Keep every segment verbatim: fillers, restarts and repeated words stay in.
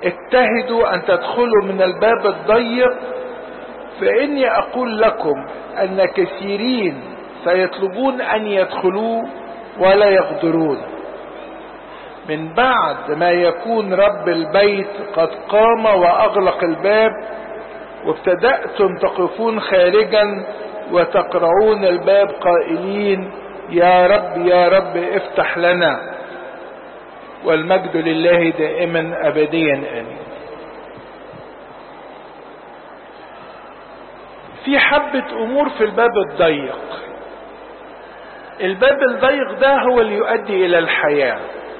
اجتهدوا ان تدخلوا من الباب الضيق، فاني اقول لكم ان كثيرين سيطلبون ان يدخلوا ولا يقدرون. من بعد ما يكون رب البيت قد قام واغلق الباب، وابتدأتم تقفون خارجا وتقرعون الباب قائلين يا رب يا رب افتح لنا، والمجد لله دائما ابديا امين. في حبة امور في الباب الضيق. الباب الضيق ده هو اللي يؤدي الى الحياة،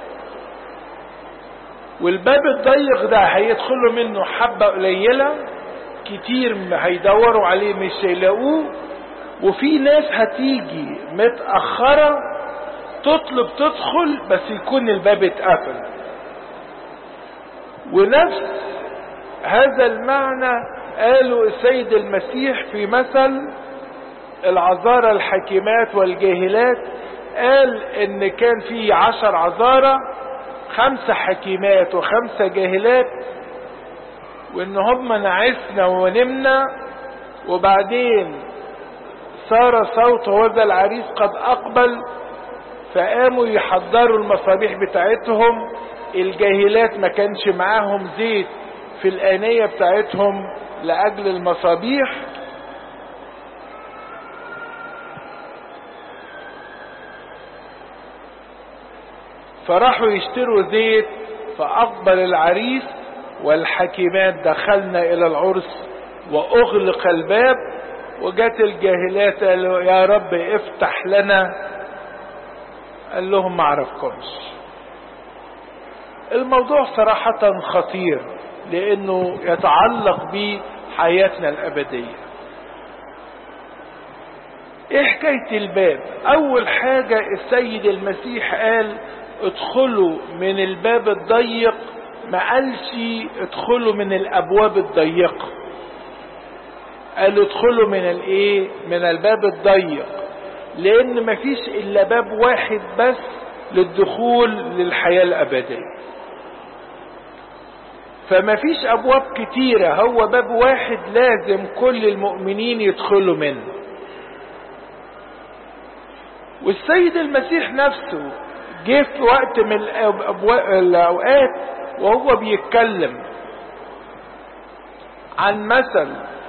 والباب الضيق ده هيدخلوا منه حبة قليلة، كتير هيدوروا عليه مش هيلاقوه، وفي ناس هتيجي متأخرة تطلب تدخل بس يكون الباب اتقفل. ونفس هذا المعنى قالوا السيد المسيح في مثل العذارى الحكيمات والجاهلات، قال ان كان في عشر عذارى، خمسة حكيمات وخمسة جاهلات، وان هم نعسنا ونمنا، وبعدين صار صوت هذا العريس قد اقبل، فقاموا يحضروا المصابيح بتاعتهم. الجاهلات ما كانش معاهم زيت في الآنية بتاعتهم لأجل المصابيح، فراحوا يشتروا زيت، فأقبل العريس، والحكيمات دخلنا إلى العرس وأغلق الباب، وجات الجاهلات قالوا يا رب افتح لنا، قال لهم ما عرفكمش. الموضوع صراحة خطير لأنه يتعلق بحياتنا الأبدية. ايه حكاية الباب؟ أول حاجة السيد المسيح قال ادخلوا من الباب الضيق، ما قالش ادخلوا من الأبواب الضيقة، قال ادخلوا من الايه؟ من الباب الضيق، لأن مفيش إلا باب واحد بس للدخول للحياة الأبدية، فما فيش ابواب كتيرة، هو باب واحد لازم كل المؤمنين يدخلوا منه. والسيد المسيح نفسه جه في وقت من الاوقات وهو بيتكلم عن مثل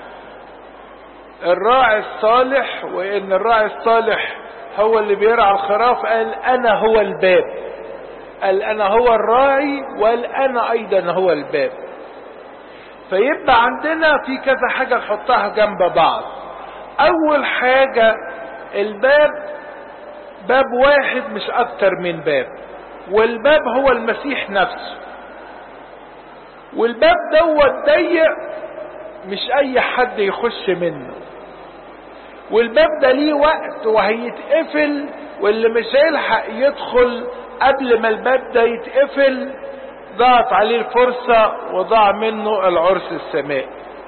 الراعي الصالح، وان الراعي الصالح هو اللي بيرعى الخراف، قال انا هو الباب، قال انا هو الراعي، وقال انا ايضا هو الباب. فيبقى عندنا في كذا حاجة نحطها جنب بعض. اول حاجة الباب باب واحد مش اكتر من باب، والباب هو المسيح نفسه، والباب دوت ضيق مش اي حد يخش منه، والباب ده ليه وقت وهيتقفل، واللي مش هيلحق يدخل قبل ما الباب ده يتقفل ضاعت عليه الفرصة وضاع منه العرس السمائي.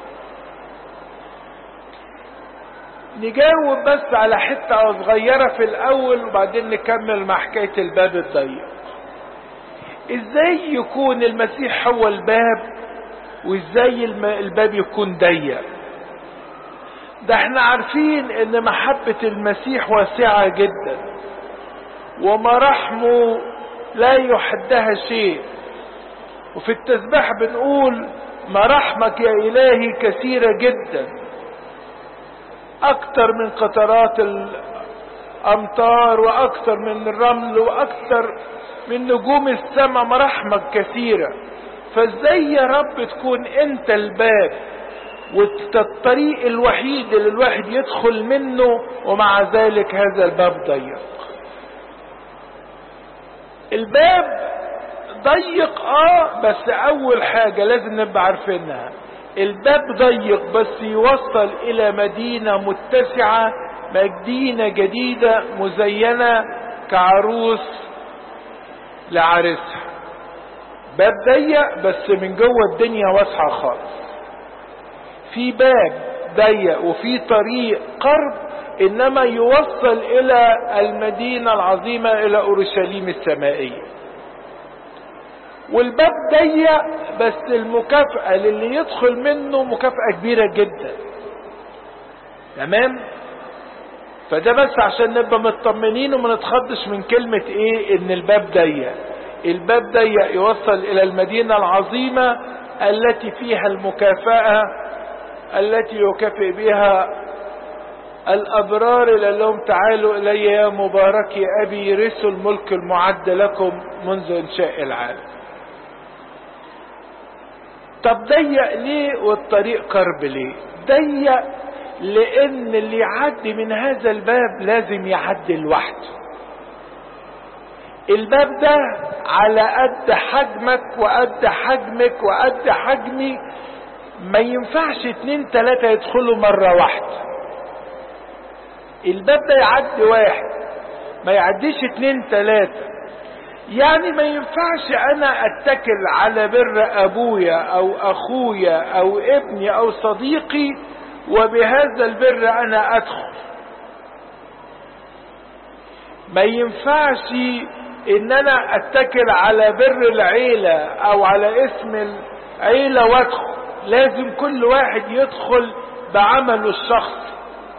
نجاوب بس على حتة صغيرة في الاول وبعدين نكمل مع حكاية الباب الضيق. ازاي يكون المسيح هو الباب وازاي الباب يكون ضيق؟ ده احنا عارفين ان محبة المسيح واسعة جدا، ومراحمه لا يحدها شيء، وفي التسبيح بنقول مراحمك يا الهي كثيرة جدا، اكتر من قطرات الامطار، واكتر من الرمل، واكتر من نجوم السماء، مراحمك كثيرة. فازاي يا رب تكون انت الباب والطريق الوحيد اللي الواحد يدخل منه، ومع ذلك هذا الباب ضيق؟ الباب ضيق اه، بس اول حاجة لازم نبقى عارفينها، الباب ضيق بس يوصل الى مدينة متسعة، مدينة جديدة مزينة كعروس لعريسها. باب ضيق بس من جوه الدنيا واسعة خالص. في باب ضيق وفي طريق قرب، انما يوصل الى المدينة العظيمة، الى اورشليم السمائية. والباب ضيق بس المكافأة للي يدخل منه مكافأة كبيرة جدا. تمام؟ فده بس عشان نبقى مطمنين وما نتخضش من كلمة ايه ان الباب ضيق. الباب ضيق يوصل الى المدينة العظيمة التي فيها المكافأة التي يكافئ بها الابرار، اللي لهم تعالوا الي يا مبارك يا ابي رثوا الملك المعد لكم منذ انشاء العالم. طب ضيق ليه والطريق كرب ليه؟ ضيق لان اللي يعدي من هذا الباب لازم يعدي لوحده. الباب ده على قد حجمك وقد حجمك وقد حجمي، ما ينفعش اتنين تلاتة يدخلوا مرة واحدة. الباب ده يعدي واحد، ما يعديش اتنين تلاتة. يعني ما ينفعش انا اتكل على بر ابويا او اخويا او ابني او صديقي وبهذا البر انا ادخل. ما ينفعش ان انا اتكل على بر العيلة او على اسم العيلة وادخل. لازم كل واحد يدخل بعمله الشخصي.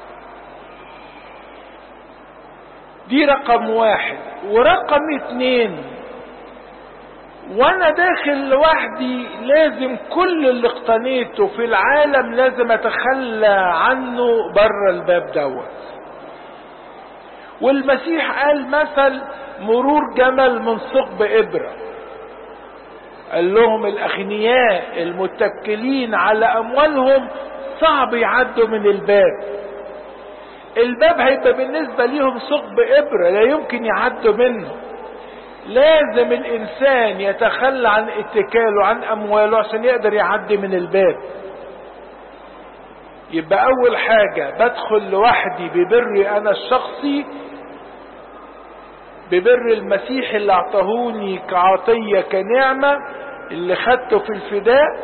دي رقم واحد. ورقم اتنين، وانا داخل لوحدي لازم كل اللي اقتنيته في العالم لازم اتخلى عنه بره الباب دوت. والمسيح قال مثل مرور جمل من ثقب ابرة. قال لهم الاغنياء المتكلين على اموالهم صعب يعدوا من الباب. الباب هيبقى بالنسبة ليهم ثقب ابرة لا يمكن يعدوا منه. لازم الانسان يتخلى عن اتكاله عن امواله عشان يقدر يعدي من الباب. يبقى اول حاجة بدخل لوحدي ببري انا الشخصي، ببر المسيح اللي اعطاهوني كعطية كنعمة، اللي خدته في الفداء،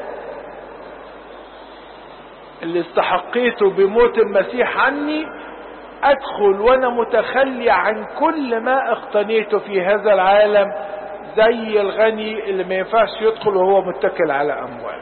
اللي استحقيته بموت المسيح عني. ادخل وانا متخلي عن كل ما اقتنيته في هذا العالم، زي الغني اللي ما ينفعش يدخل وهو متكل على اموال.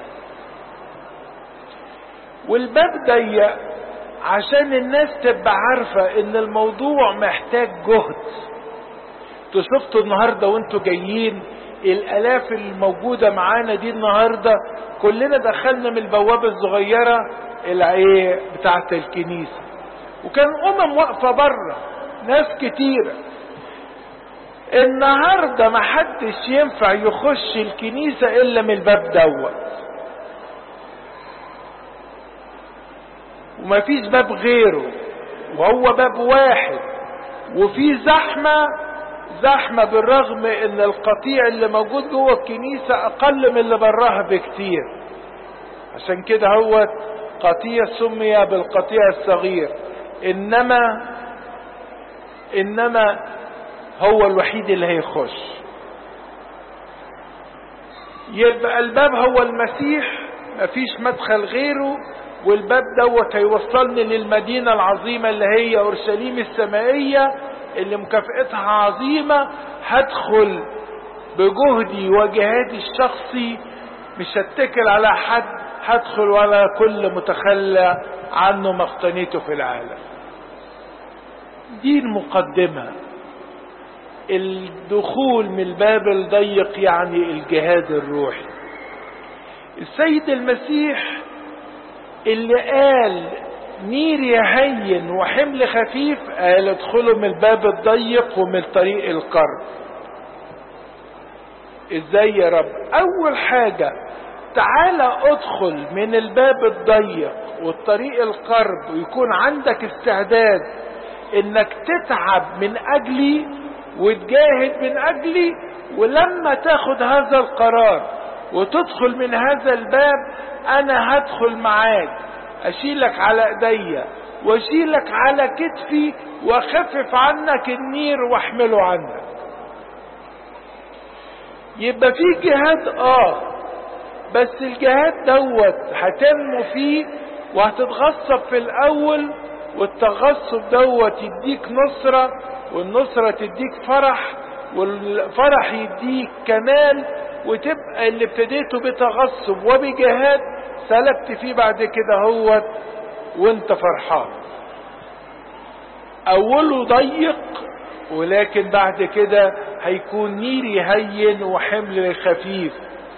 والباب ضيق عشان الناس تبقى عارفة ان الموضوع محتاج جهد. انتوا شفتوا النهاردة وانتوا جايين الالاف الموجودة معانا دي النهاردة، كلنا دخلنا من البوابة الصغيرة العيه بتاعة الكنيسة، وكان امم واقفة بره ناس كتيرة. النهاردة ما حدش ينفع يخش الكنيسة الا من الباب دوت، وما فيش باب غيره، وهو باب واحد. وفي زحمة زحمة بالرغم ان القطيع اللي موجود جوه الكنيسة اقل من اللي براها بكتير. عشان كده هو قطيع سمي بالقطيع الصغير، انما انما هو الوحيد اللي هيخش. يبقى الباب هو المسيح، مفيش مدخل غيره. والباب دوت هيوصلني للمدينة العظيمة اللي هي اورشليم السمائية اللي مكافئتها عظيمة. هدخل بجهدي وجهادي الشخصي، مش هتكل على حد، هدخل ولا كل متخلى عنه ما اقتنيته في العالم. دي المقدمة. الدخول من الباب الضيق يعني الجهاد الروحي. السيد المسيح اللي قال نيري هين وحمل خفيف، قال ادخلوا من الباب الضيق ومن طريق القرب. ازاي يا رب؟ اول حاجة تعالى ادخل من الباب الضيق والطريق القرب، ويكون عندك استعداد انك تتعب من اجلي وتجاهد من اجلي. ولما تاخد هذا القرار وتدخل من هذا الباب، انا هدخل معاك، اشيلك على ايديا واشيلك على كتفي واخفف عنك النير واحمله عنك. يبقى في جهاد اه بس الجهاد دوت هتنمو فيه وهتتغصب في الاول، والتغصب دوت يديك نصرة، والنصرة تديك فرح، والفرح يديك كمال، وتبقى اللي ابتديته بتغصب وبجهاد سلكت فيه بعد كده هو وانت فرحان. اوله ضيق ولكن بعد كده هيكون نيري هين وحمل خفيف.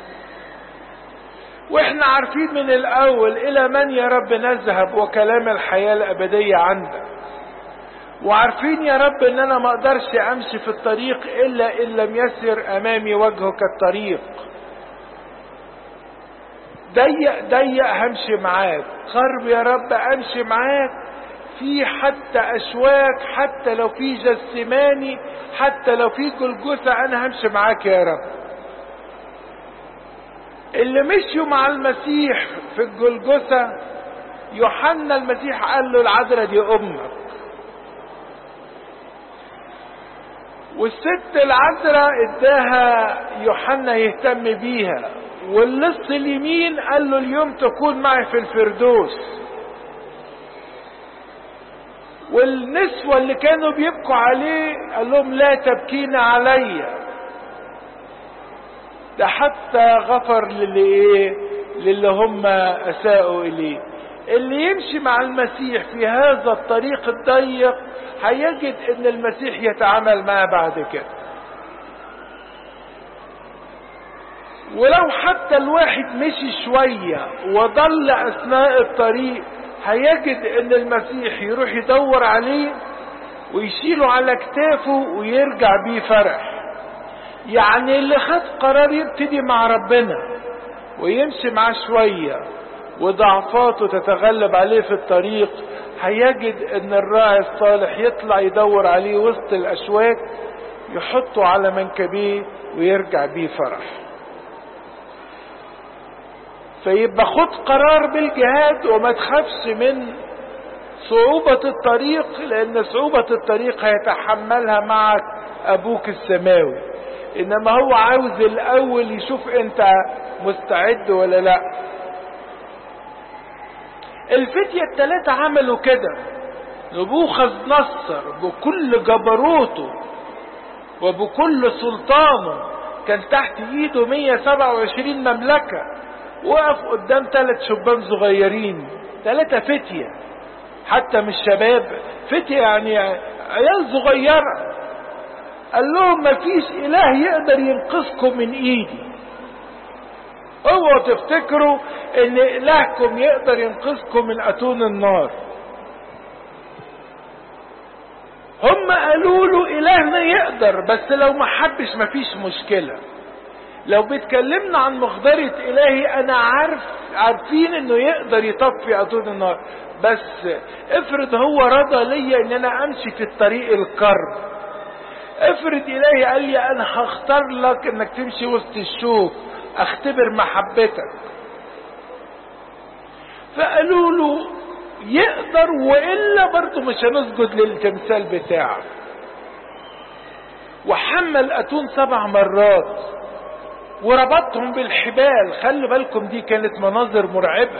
واحنا عارفين من الاول الى من يا رب نذهب وكلام الحياة الابدية عندك، وعارفين يا رب ان انا ما اقدرش امشي في الطريق الا ان لم يسر امامي وجهك الطريق. ضيق ضيق همشي معاك، قرب يا رب امشي معاك، في حتى اشواك، حتى لو في جسماني، حتى لو في جلجثة انا همشي معاك يا رب. اللي مشيوا مع المسيح في الجلجثة يوحنا المسيح قال له العذراء دي امك، والست العذراء اداها يوحنا يهتم بيها، واللص اليمين قال له اليوم تكون معي في الفردوس. والنسوة اللي كانوا بيبكوا عليه قال لهم لا تبكين عليا. ده حتى غفر للي ايه للي هم اساءوا اليه. اللي يمشي مع المسيح في هذا الطريق الضيق هيجد ان المسيح يتعامل معه بعد كده. ولو حتى الواحد مشي شوية وضل اثناء الطريق هيجد ان المسيح يروح يدور عليه ويشيله على كتافه ويرجع بيه فرح. يعني اللي خد قرار يبتدي مع ربنا ويمشي معاه شوية وضعفاته تتغلب عليه في الطريق هيجد ان الراعي الصالح يطلع يدور عليه وسط الاشواك يحطه على منكبيه ويرجع بيه فرح. فيبقى خد قرار بالجهاد وما تخافش من صعوبة الطريق، لان صعوبة الطريق هيتحملها معك ابوك السماوي، انما هو عاوز الاول يشوف انت مستعد ولا لا. الفتية الثلاثة عملوا كده. نبوخذ نصر بكل جبروته وبكل سلطانه كان تحت ايده مية وسبعة وعشرين مملكة، وقف قدام ثلاث شبان صغيرين، ثلاثة فتية حتى مش شباب، فتية يعني عيال صغيرة. قال لهم مفيش اله يقدر ينقذكم من ايدي. اوعوا تفتكروا ان الهكم يقدر ينقذكم من اتون النار. هم قالوا له الهنا يقدر، بس لو ما حبش مفيش مشكلة. لو بيتكلمنا عن مقدرة الهي انا عارف عارفين انه يقدر يطفي اتون النار، بس افرض هو رضى ليا ان انا امشي في الطريق الكرب. افرض الهي قال لي انا هختار لك انك تمشي وسط الشوك اختبر محبتك. فقالوا له يقدر، وإلا برضه مش هنسجد للتمثال بتاعه. وحمل أتون سبع مرات وربطهم بالحبال. خلي بالكم دي كانت مناظر مرعبة.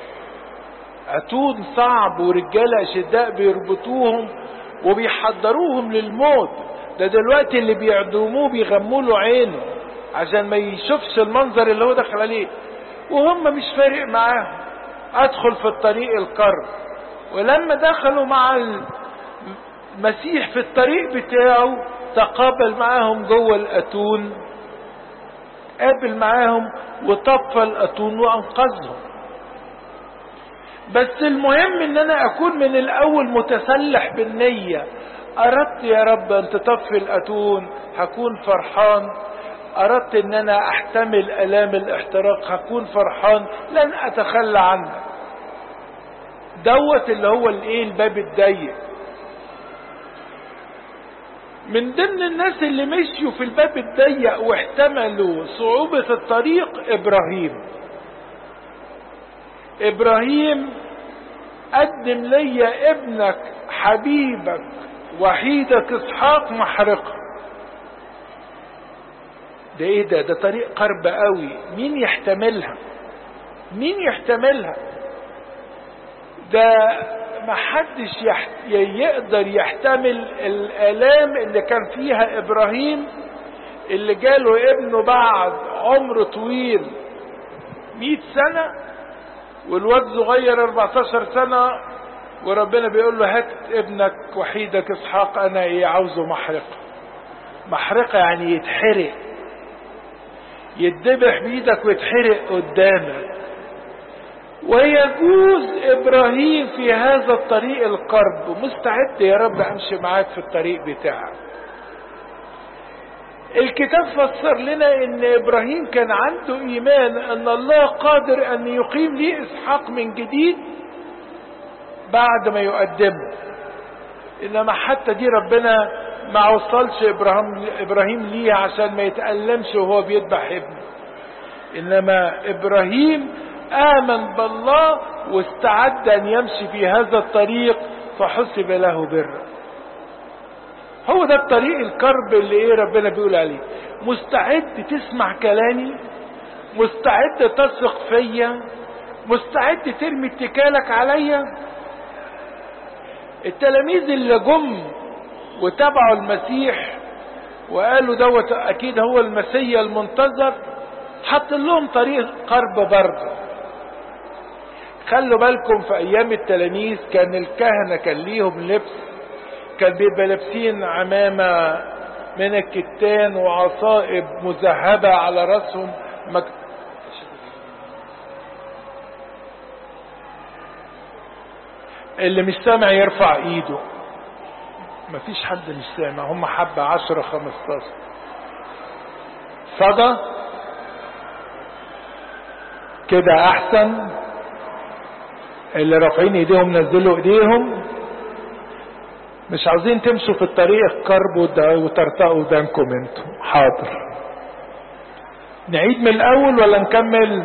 أتون صعب ورجالة أشداء بيربطوهم وبيحضروهم للموت. ده دلوقتي اللي بيعدموه بيغموا له عينه عشان ما يشوفش المنظر اللي هو دخل عليه، وهم مش فارق معاهم. ادخل في الطريق القرب. ولما دخلوا مع المسيح في الطريق بتاعه تقابل معاهم جوه الاتون، قابل معاهم وطفى الاتون وانقذهم. بس المهم ان انا اكون من الاول متسلح بالنية. اردت يا رب ان تطفي الاتون هكون فرحان، اردت ان انا احتمل الام الاحتراق هكون فرحان، لن اتخلى عنك. دوت اللي هو الايه الباب الضيق. من ضمن الناس اللي مشيوا في الباب الضيق واحتملوا صعوبة الطريق ابراهيم. ابراهيم قدم لي ابنك حبيبك وحيدك اسحاق محرقة. ده ايه ده ده طريق قرب قوي. مين يحتملها؟ مين يحتملها؟ ده محدش يحت... يقدر يحتمل الآلام اللي كان فيها ابراهيم، اللي جاله ابنه بعد عمر طويل مئة سنة، والواد صغير أربعتاشر سنة، وربنا بيقول له هات ابنك وحيدك اسحاق انا ايه عاوزه محرقة. محرقة يعني يتحرق، يتذبح بيدك ويتحرق قدامك. ويجوز ابراهيم في هذا الطريق القرب، مستعد يا رب امشي معاك في الطريق بتاعك. الكتاب فسر لنا ان ابراهيم كان عنده ايمان ان الله قادر ان يقيم لي اسحاق من جديد بعد ما يقدمه. انما حتى دي ربنا ما وصلش ابراهيم ابراهيم ليها عشان ما يتألمش وهو بيذبح ابنه. انما ابراهيم امن بالله واستعد ان يمشي في هذا الطريق فحسب له برا. هو ده الطريق القرب اللي ايه ربنا بيقول عليه. مستعد تسمع كلامي، مستعد تثق فيا، مستعد ترمي اتكالك عليا. التلاميذ اللي جم وتابعوا المسيح وقالوا دوت اكيد هو المسيا المنتظر، حط لهم طريق قرب برضه. خلوا بالكم في ايام التلاميذ كان الكهنة كان ليهم لبس، كان بيبقى لابسين عمامة من الكتان وعصائب مذهبة على رأسهم. مك... اللي مش سامع يرفع ايده. مفيش حد مش سامع، هم حبة عشرة خمستاشر. صدى كده احسن. اللي رافعين ايديهم نزلوا ايديهم. مش عاوزين تمشوا في الطريق القرب وترتقوا قدامكم انتوا. حاضر، نعيد من الاول ولا نكمل؟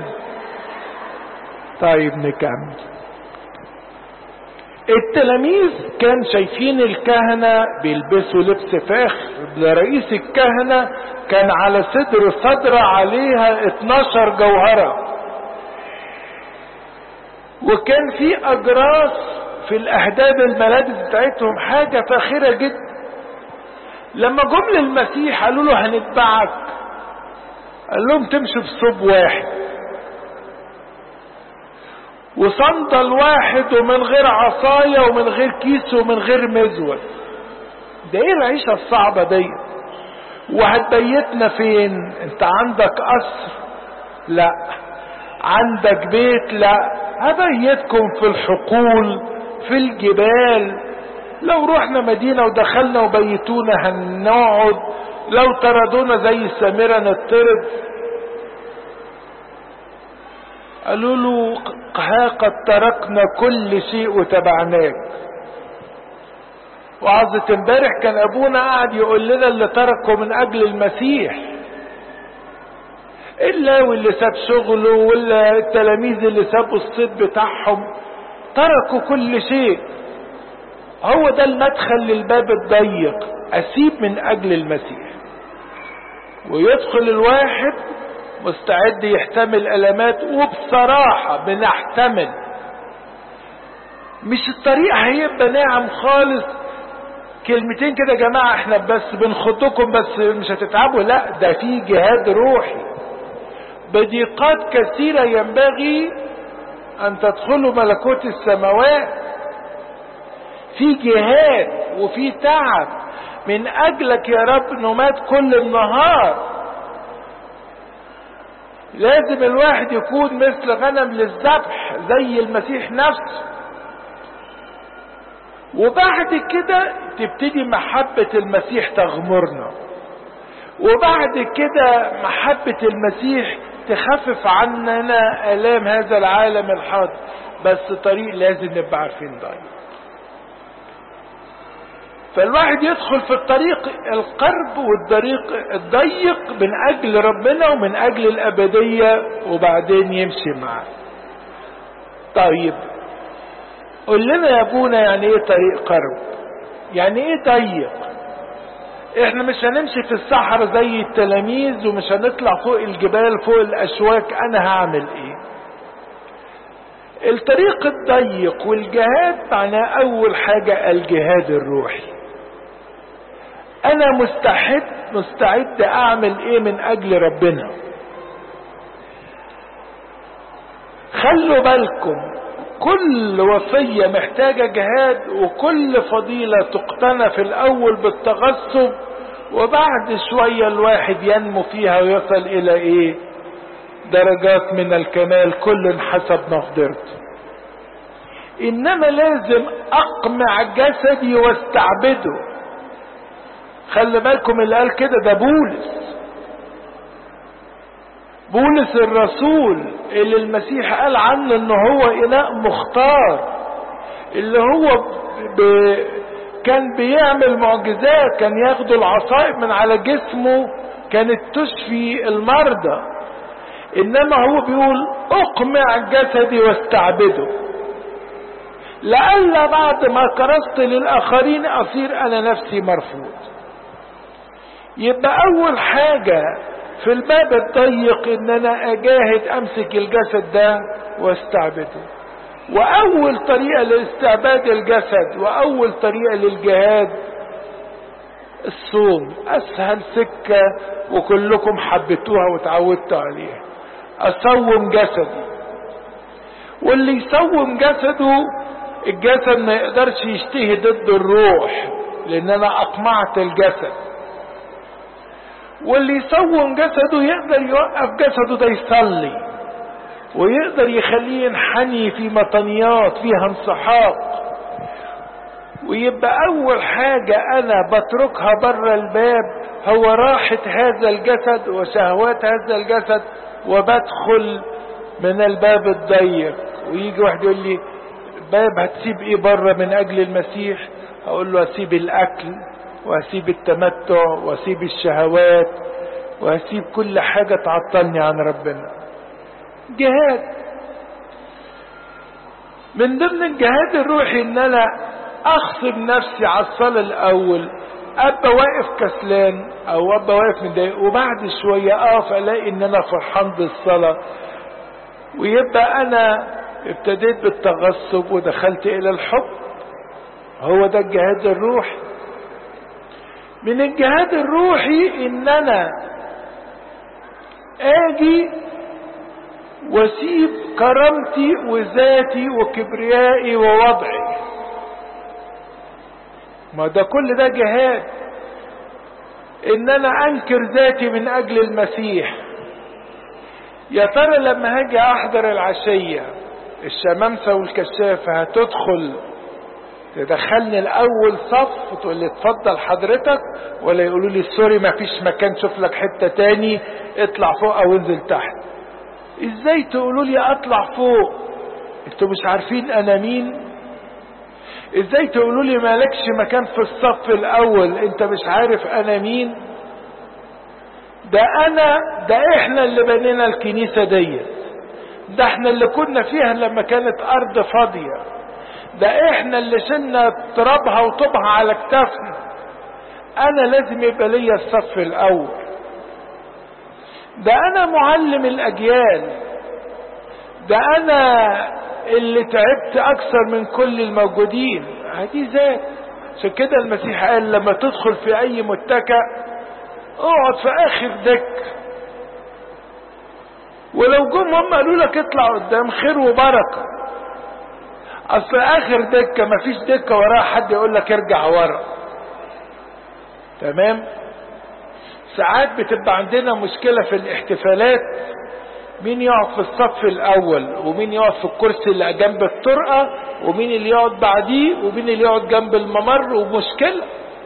طيب نكمل. التلاميذ كان شايفين الكهنة بيلبسوا لبس فاخر. رئيس الكهنة كان على صدر صدرة عليها اتناشر جوهرة، وكان في اجراس في الاهداب الملابس بتاعتهم حاجة فاخرة جدا. لما جم للمسيح قالوا له هنتبعك، قال لهم تمشوا بصوب واحد وصندل واحد ومن غير عصاية ومن غير كيس ومن غير مزود. ده ايه العيشة الصعبة دي؟ وهتبيتنا فين؟ انت عندك قصر؟ لا. عندك بيت؟ لا. هبيتكم في الحقول في الجبال. لو رحنا مدينة ودخلنا وبيتونا هنقعد، لو طردونا زي السامرة نطرد. قالوا له ها قد تركنا كل شيء وتبعناك. وعظة امبارح كان ابونا قاعد يقول لنا اللي تركوا من اجل المسيح، الا واللي ساب شغله ولا التلاميذ اللي سابوا الصيد بتاعهم تركوا كل شيء. هو ده المدخل للباب الضيق، اسيب من اجل المسيح. ويدخل الواحد مستعد يحتمل ألمات، وبصراحة بنحتمل. مش الطريق هيبقى ناعم خالص، كلمتين كده يا جماعة احنا بس بنخدكم بس مش هتتعبوا. لا، ده في جهاد روحي بضيقات كثيرة ينبغي ان تدخلوا ملكوت السماوات. في جهاد وفي تعب من اجلك يا رب، نمات كل النهار. لازم الواحد يكون مثل غنم للذبح زي المسيح نفسه. وبعد كده تبتدي محبة المسيح تغمرنا، وبعد كده محبة المسيح تخفف عننا آلام هذا العالم الحاضر. بس طريق لازم نبقى عارفين ضيق. فالواحد يدخل في الطريق القرب والطريق الضيق من اجل ربنا ومن اجل الابدية، وبعدين يمشي معاه. طيب قول لنا يا ابونا يعني ايه طريق قرب؟ يعني ايه ضيق؟ احنا مش هنمشي في الصحراء زي التلاميذ ومش هنطلع فوق الجبال فوق الاشواك. انا هعمل ايه؟ الطريق الضيق والجهاد معناه اول حاجة الجهاد الروحي. انا مستعد مستعد اعمل ايه من اجل ربنا؟ خلوا بالكم، كل وصية محتاجة جهاد، وكل فضيلة تقتنى في الاول بالتغصب، وبعد شوية الواحد ينمو فيها ويصل الى ايه؟ درجات من الكمال، كل حسب مقدرته. انما لازم اقمع جسدي واستعبده. خلي بالكم اللي قال كده ده بولس، بولس الرسول اللي المسيح قال عنه ان هو اناء مختار، اللي هو ب... كان بيعمل معجزات، كان ياخد العصائب من على جسمه كانت تشفي المرضى. انما هو بيقول اقمع جسدي واستعبده، لئلا بعد ما كرست للاخرين اصير انا نفسي مرفوض. يبقى اول حاجة في الباب الضيق ان انا اجاهد امسك الجسد ده واستعبده. واول طريقة لاستعباد الجسد واول طريقة للجهاد الصوم، اسهل سكة وكلكم حبيتوها وتعودتوا عليها. اصوم جسدي، واللي يصوم جسده الجسد ما يقدرش يشتهي ضد الروح، لان انا اقمعت الجسد. واللي يصوم جسده يقدر يوقف جسده ده يصلي، ويقدر يخليه ينحني في مطنيات فيها انسحاق. ويبقى اول حاجة انا بتركها بره الباب هو راحة هذا الجسد وشهوات هذا الجسد، وبدخل من الباب الضيق. ويجي واحد يقول لي باب هتسيب ايه بره من اجل المسيح؟ اقول له اسيب الاكل، واسيب التمتع، واسيب الشهوات، واسيب كل حاجة تعطلني عن ربنا. جهاد من ضمن الجهاد الروحي ان انا اخصب نفسي على الصلاة الاول، ابقى واقف كسلان او ابقى واقف متضايق، وبعد شوية اقف الاقي ان انا فرحان بالصلاة، ويبقى انا ابتديت بالتغصب ودخلت الى الحب. هو ده الجهاد الروحي. من الجهاد الروحي ان انا اجي واسيب كرامتي وذاتي وكبريائي ووضعي. ما ده كل ده جهاد، ان انا انكر ذاتي من اجل المسيح. يا ترى لما هاجي احضر العشية الشمامسة والكشافة هتدخل تدخلني الاول صف وتقول لي اتفضل حضرتك، ولا يقولوا لي سوري ما فيش مكان شوف لك حتة تاني اطلع فوق او انزل تحت؟ ازاي تقولوا لي اطلع فوق؟ انتوا مش عارفين انا مين؟ ازاي تقولوا لي مالكش مكان في الصف الاول؟ انت مش عارف انا مين؟ ده انا ده احنا اللي بنينا الكنيسة ديت، ده احنا اللي كنا فيها لما كانت ارض فاضية، ده احنا اللي شلنا ترابها وطوبها على كتافنا. انا لازم يبقى ليا الصف الاول. ده انا معلم الاجيال، ده انا اللي تعبت اكثر من كل الموجودين. هذه ذات. عشان كده المسيح قال لما تدخل في اي متكأ اقعد في اخر دك، ولو جم هم قالوا لك اطلع قدام خير وبركة. اصل اخر دكة مفيش دكة وراها حد يقول لك ارجع ورا. تمام. ساعات بتبقى عندنا مشكلة في الاحتفالات، مين يقعد في الصف الاول، ومين يقعد في الكرسي اللي جنب الطرقة، ومين اللي يقعد بعديه، ومين اللي يقعد جنب الممر، ومشكلة.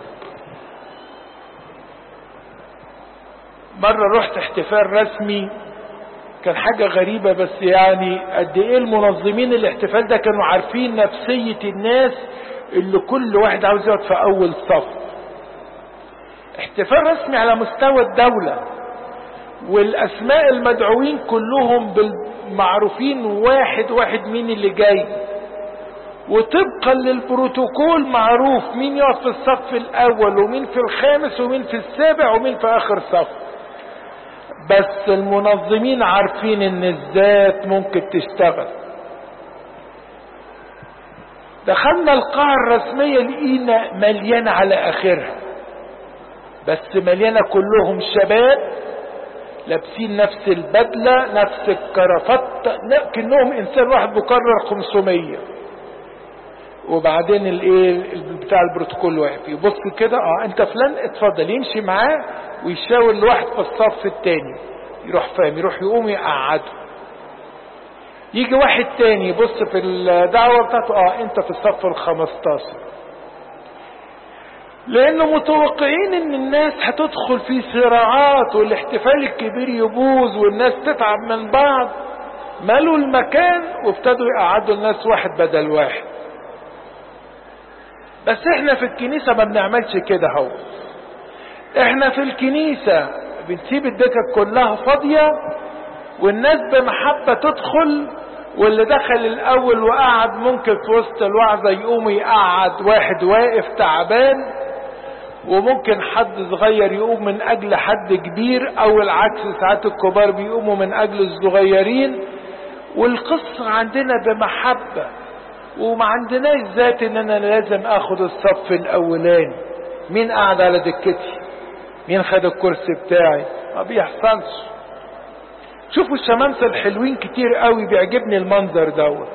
مرة رحت احتفال رسمي كان حاجة غريبة، بس يعني قد ايه المنظمين الاحتفال ده كانوا عارفين نفسية الناس اللي كل واحد عاوز يقعد في اول صف. احتفال رسمي على مستوى الدولة، والاسماء المدعوين كلهم بالمعروفين واحد واحد مين اللي جاي، وطبقا للبروتوكول معروف مين يقعد في الصف الاول ومين في الخامس ومين في السابع ومين في اخر صف. بس المنظمين عارفين ان الذات ممكن تشتغل. دخلنا القاعة الرسمية لقينا مليانة على اخرها، بس مليانة كلهم شباب لابسين نفس البدلة نفس الكرافات كأنهم انسان واحد بكرر خمسمية. وبعدين الايه بتاع البروتوكول واقف يبص كده، اه انت فلان اتفضل، يمشي معاه ويشاور لواحد في الصف التاني، يروح فاهم يروح يقوم يقعده. يجي واحد تاني يبص في الدعوة بتاعته، اه انت في الصف الخمستاشر. لانه متوقعين ان الناس هتدخل في صراعات والاحتفال الكبير يبوظ والناس تتعب من بعض، مالوا المكان وابتدوا يقعدوا الناس واحد بدل واحد. بس احنا في الكنيسة ما بنعملش كده. هو احنا في الكنيسة بنسيب الدكة كلها فاضية والناس بمحبة تدخل، واللي دخل الاول وقعد ممكن في وسط الوعظة يقوم يقعد واحد واقف تعبان، وممكن حد صغير يقوم من اجل حد كبير، او العكس ساعات الكبار بيقوموا من اجل الصغيرين. والقصة عندنا بمحبة، وما عندناش ذات ان انا لازم اخد الصف الاولاني. مين قاعد على دكتي؟ مين خد الكرسي بتاعي؟ ما بيحصلش. شوفوا الشمامسة الحلوين كتير قوي، بيعجبني المنظر دوت.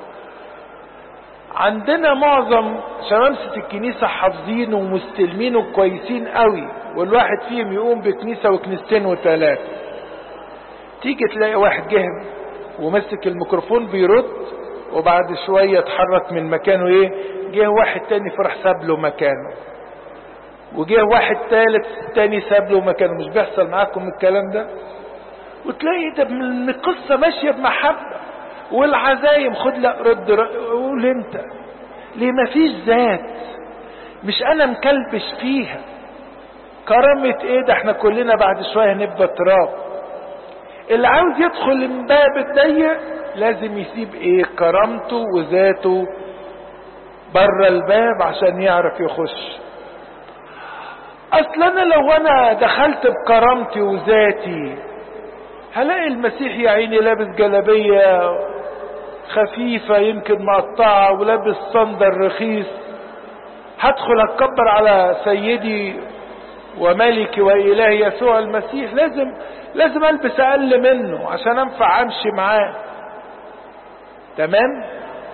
عندنا معظم شمامسة الكنيسة حافظين ومستلمين وكويسين قوي، والواحد فيهم يقوم بكنيسة وكنيستين وثلاثة. تيجي تلاقي واحد جه ومسك الميكروفون بيرد، وبعد شوية اتحرك من مكانه، ايه جه واحد تاني فرح ساب له مكانه، وجه واحد تالت تاني ساب له مكانه. مش بيحصل معاكم الكلام ده؟ وتلاقي ده من القصة ماشية بمحبة. والعزايم خد لا رد, رد قول انت ليه؟ مفيش ذات، مش انا مكلبش فيها. كرامة ايه ده؟ احنا كلنا بعد شوية هنبقى تراب. اللي عاوز يدخل من باب الضيق لازم يسيب ايه؟ كرامته وذاته بره الباب عشان يعرف يخش. اصل انا لو انا دخلت بكرامتي وذاتي هلاقي المسيح يا عيني لابس جلابية خفيفة يمكن مقطعة ولابس صندل رخيص. هدخل اتكبر على سيدي وملكي وإلهي يسوع المسيح؟ لازم لازم البس اقل منه عشان انفع امشي معاه. تمام؟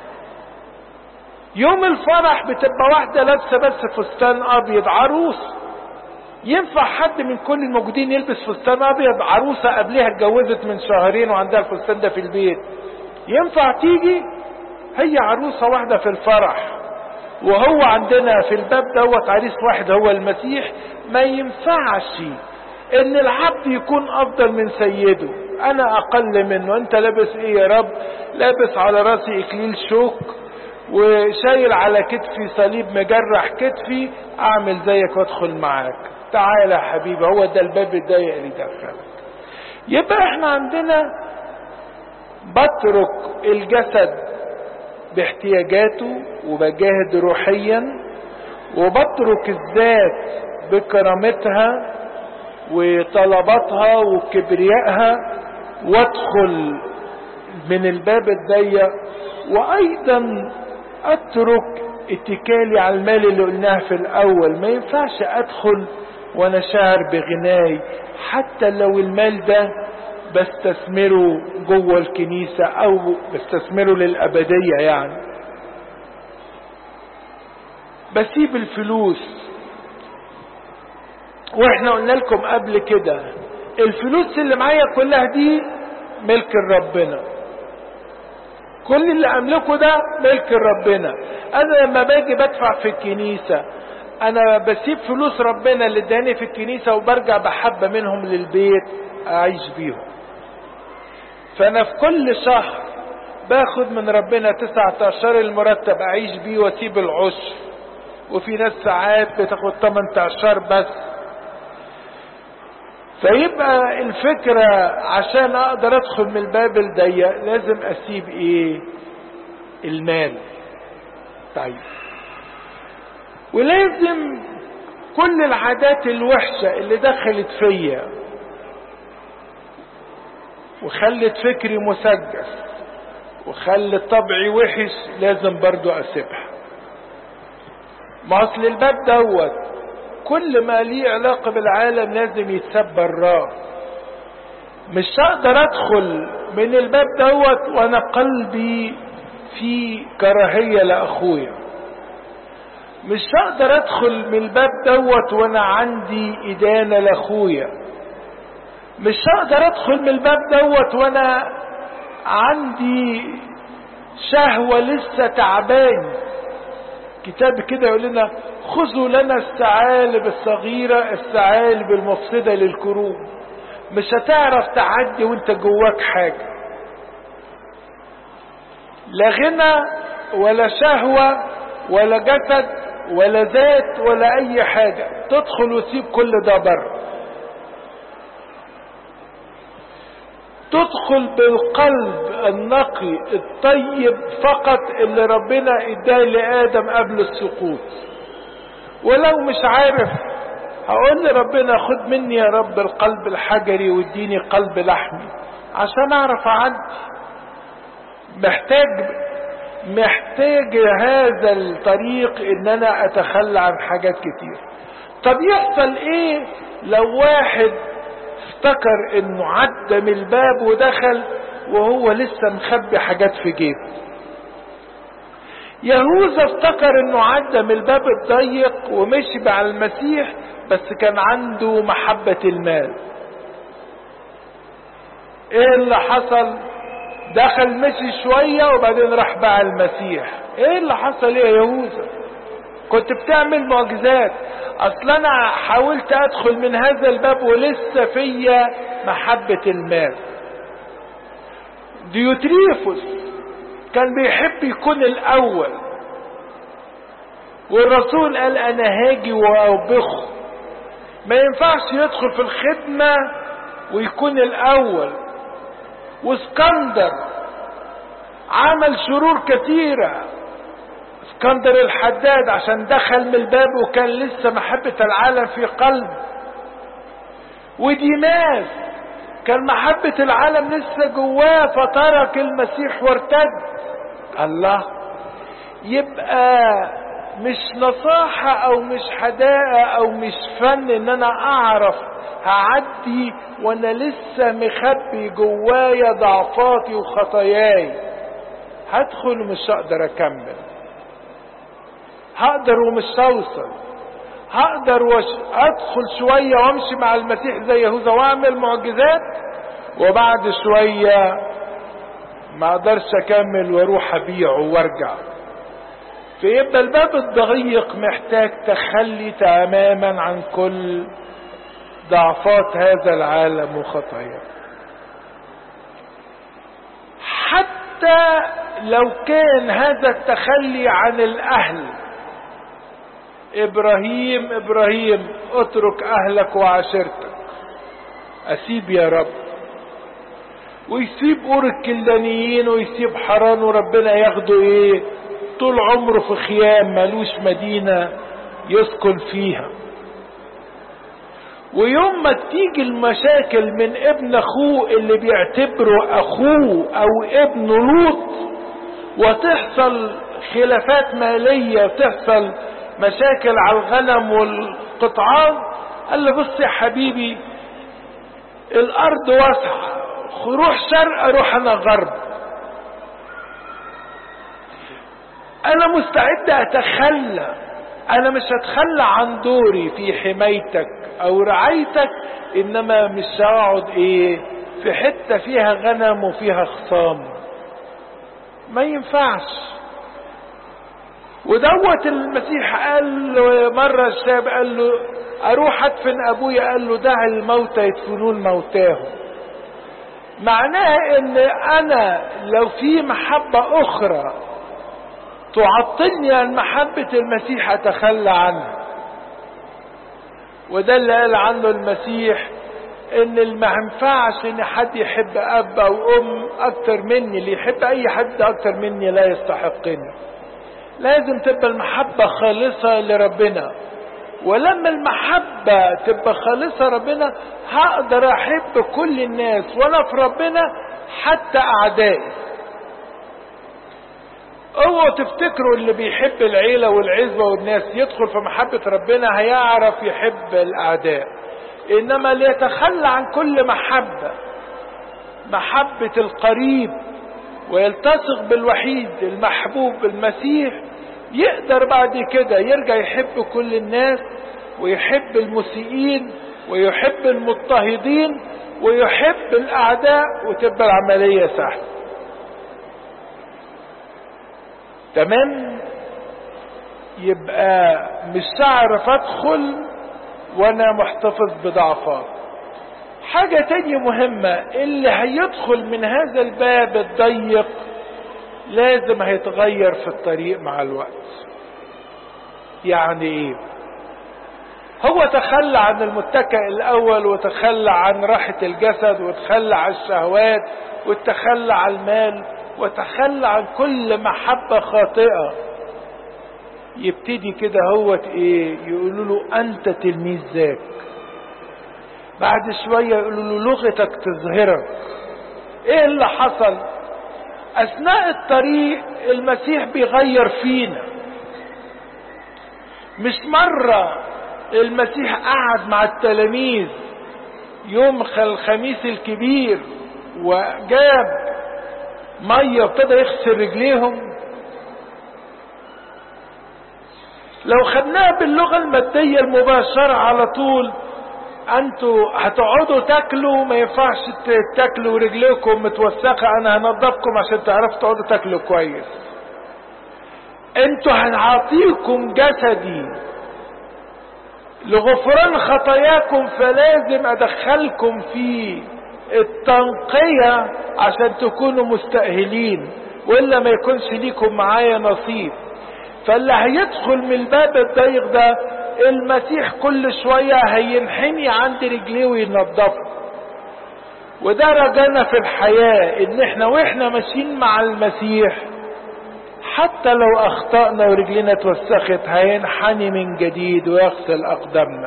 يوم الفرح بتبقى واحدة لابسة بس فستان ابيض، عروس. ينفع حد من كل الموجودين يلبس فستان ابيض؟ عروسة قبلها اتجوزت من شهرين وعندها الفستان ده في البيت، ينفع تيجي؟ هي عروسة واحدة في الفرح، وهو عندنا في الباب دوت عريس واحد هو المسيح. ما ينفعش ان العبد يكون افضل من سيده، انا اقل منه. انت لابس ايه يا رب؟ لابس على راسي اكليل شوك وشايل على كتفي صليب مجرح كتفي، اعمل زيك وادخل معاك. تعالى يا حبيبي، هو ده الباب الضيق اللي دخلك. يبقى احنا عندنا بترك الجسد باحتياجاته وبجاهد روحيا، وبترك الذات بكرامتها وطلباتها وكبريائها وادخل من الباب الضيق. وايضا اترك اتكالي على المال اللي قلناها في الاول. ما ينفعش ادخل وانا شاعر بغناي، حتى لو المال ده بستثمره جوه الكنيسة او بستثمره للابدية. يعني بسيب الفلوس. واحنا قلنا لكم قبل كده الفلوس اللي معايا كلها دي ملك ربنا، كل اللي املكه ده ملك ربنا. انا لما باجي بدفع في الكنيسة انا بسيب فلوس ربنا اللي اداني في الكنيسة وبرجع بحبة منهم للبيت اعيش بيهم. فانا في كل شهر باخد من ربنا تسعة عشر المرتب اعيش بيه واسيب العشر، وفي ناس ساعات بتاخد ثمانية عشر بس. فيبقى الفكرة عشان اقدر ادخل من الباب الضيق لازم اسيب ايه؟ المال. طيب، ولازم كل العادات الوحشة اللي دخلت فيا وخلت فكري مسجس وخلت طبعي وحش لازم برضو اسيبها. ما اصل الباب دوت كل ما ليه علاقة بالعالم لازم يتساب براه. مش هقدر ادخل من الباب دوت وانا قلبي في كراهية لاخويا. مش هقدر ادخل من الباب دوت وانا عندي ادانة لاخويا. مش هقدر ادخل من الباب دوت وانا عندي شهوة لسه تعبان. كتاب كده يقول لنا خذوا لنا الثعالب الصغيرة الثعالب المفسدة للكروب. مش هتعرف تعدي وانت جواك حاجة، لا غنى ولا شهوة ولا جسد ولا ذات ولا اي حاجة. تدخل وتسيب كل ده بره. تدخل بالقلب النقي الطيب فقط اللي ربنا اداه لآدم قبل السقوط. ولو مش عارف هقول لربنا خد مني يا رب القلب الحجري واديني قلب لحمي عشان اعرف اعدي. محتاج محتاج هذا الطريق ان انا اتخلى عن حاجات كتير. طب يحصل ايه لو واحد افتكر انه عدى من الباب ودخل وهو لسه مخبي حاجات في جيبه؟ يهوذا افتكر انه عدى من الباب الضيق ومشي مع المسيح بس كان عنده محبة المال. ايه اللي حصل؟ دخل مشي شوية وبعدين راح باع المسيح. ايه اللي حصل يا يهوذا؟ كنت بتعمل معجزات. اصل انا حاولت ادخل من هذا الباب ولسه فيا محبة المال. ديوتريفوس كان بيحب يكون الاول، والرسول قال انا هاجي واوبخه. ما ينفعش يدخل في الخدمة ويكون الاول. واسكندر عمل شرور كثيرة. اسكندر الحداد عشان دخل من الباب وكان لسه محبة العالم في قلبه. وديماس كان محبة العالم لسه جواه فترك المسيح وارتد. الله، يبقى مش نصاحة او مش حداقة او مش فن ان انا اعرف هعدي وانا لسه مخبي جوايا ضعفاتي وخطاياي. هدخل ومش هقدر اكمل. هقدر ومش هوصل. هقدر وش ادخل شوية وامشي مع المسيح زي يهوذا واعمل معجزات وبعد شوية ما اقدرش اكمل واروح ابيعه وارجع. فيبقى الباب الضيق محتاج تخلي تماما عن كل ضعفات هذا العالم وخطاياه. حتى لو كان هذا التخلي عن الاهل. ابراهيم ابراهيم اترك اهلك وعشيرتك. اسيب يا رب، ويسيب اور الكلدانيين ويسيب حران وربنا ياخده ايه طول عمره في خيام مالوش مدينة يسكن فيها. ويوم ما تيجي المشاكل من ابن اخوه اللي بيعتبره اخوه او ابن لوط وتحصل خلافات مالية وتحصل مشاكل على الغنم والقطعان، قال له بص يا حبيبي الارض واسعة، روح شرق اروح انا غرب. انا مستعد اتخلى. انا مش هتخلى عن دوري في حمايتك او رعايتك، انما مش هقعد ايه في حتة فيها غنم وفيها خصام. ما ينفعش. ودوت المسيح قال له مرة الشاب قال له اروح ادفن ابويا، قال له دع الموتى يدفنون موتاهم. معناها ان انا لو في محبة اخرى تعطلني عن محبة المسيح اتخلى عنها. وده اللي قال عنه المسيح ان ما ينفعش ان حد يحب اب او ام اكتر مني. اللي يحب اي حد اكتر مني لا يستحقني. لازم تبقى المحبة خالصة لربنا. ولما المحبة تبقى خالصة ربنا هقدر احب كل الناس وانا في ربنا حتى اعدائي. اوعوا تفتكروا اللي بيحب العيلة والعزبة والناس يدخل في محبة ربنا هيعرف يحب الاعداء. انما اللي يتخلى عن كل محبة محبة القريب ويلتصق بالوحيد المحبوب المسيح، يقدر بعد كده يرجع يحب كل الناس ويحب المسيئين ويحب المضطهدين ويحب الأعداء، وتبقى العملية سهلة. تمام؟ يبقى مش هعرف ادخل وانا محتفظ بضعفات. حاجة تانية مهمة، اللي هيدخل من هذا الباب الضيق لازم هيتغير في الطريق مع الوقت. يعني ايه؟ هو تخلى عن المتكئ الاول، وتخلى عن راحة الجسد، وتخلى عن الشهوات، وتخلى عن المال، وتخلى عن كل محبة خاطئة. يبتدي كده هو ايه؟ يقولوا له انت تلميذ ذاك. بعد شوية يقولوا له لغتك تظهرك. ايه اللي حصل؟ اثناء الطريق المسيح بيغير فينا. مش مرة المسيح قعد مع التلاميذ يوم الخميس الكبير وجاب مية وابتدى يغسل رجليهم. لو خدناها باللغة المادية المباشرة على طول، انتوا هتقعدوا تاكلوا، ما ينفعش تاكلوا رجليكم متوسخة، انا هنضفكم عشان تعرفوا تقعدوا تاكلوا كويس. انتوا هنعطيكم جسدي لغفران خطاياكم، فلازم ادخلكم في التنقية عشان تكونوا مستأهلين، وإلا ما يكونش ليكم معايا نصيب. فاللي هيدخل من الباب الضيق ده المسيح كل شوية هينحني عند رجليه وينضفه. وده رجانا في الحياة، ان احنا واحنا ماشيين مع المسيح حتى لو اخطأنا ورجلنا اتوسخت هينحني من جديد ويغسل اقدامنا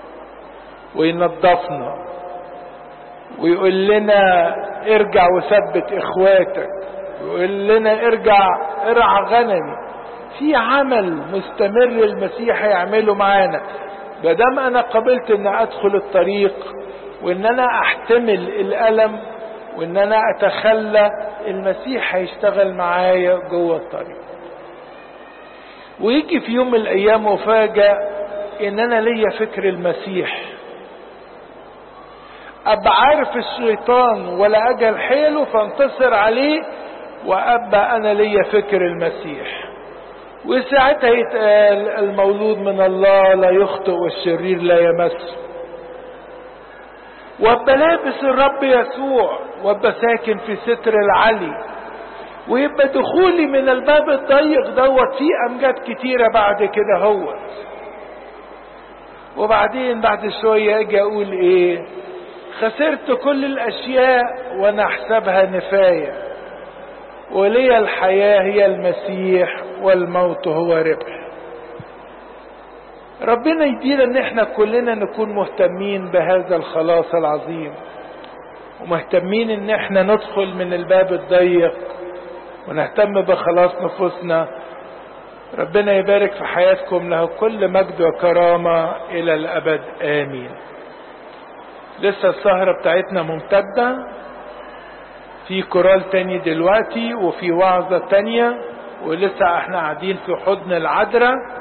وينضفنا ويقول لنا ارجع وثبت اخواتك، ويقول لنا ارجع ارعى غنمي. في عمل مستمر المسيح يعمله معانا. بدام انا قبلت ان ادخل الطريق وان انا احتمل الالم وان انا اتخلى، المسيح هيشتغل معايا جوه الطريق. ويجي في يوم من الايام وفاجأ ان انا ليا فكر المسيح، ابقى عارف الشيطان ولا اجل حيله فانتصر عليه، وابقى انا ليا فكر المسيح. وساعتها يتقال المولود من الله لا يخطئ والشرير لا يمسه. وابقى لابس الرب يسوع، وابقى ساكن في ستر العلي، ويبقى دخولي من الباب الضيق دوت فيه امجاد كتيرة بعد كده هو. وبعدين بعد شوية اجي اقول ايه؟ خسرت كل الاشياء وانا احسبها نفاية، ولي الحياة هي المسيح والموت هو ربح. ربنا يدينا ان احنا كلنا نكون مهتمين بهذا الخلاص العظيم، ومهتمين ان احنا ندخل من الباب الضيق ونهتم بخلاص نفوسنا. ربنا يبارك في حياتكم، له كل مجد وكرامة الى الابد امين. لسه السهرة بتاعتنا ممتدة، في كورال تاني دلوقتي وفي وعظة تانية، ولسه احنا قاعدين في حضن العذراء.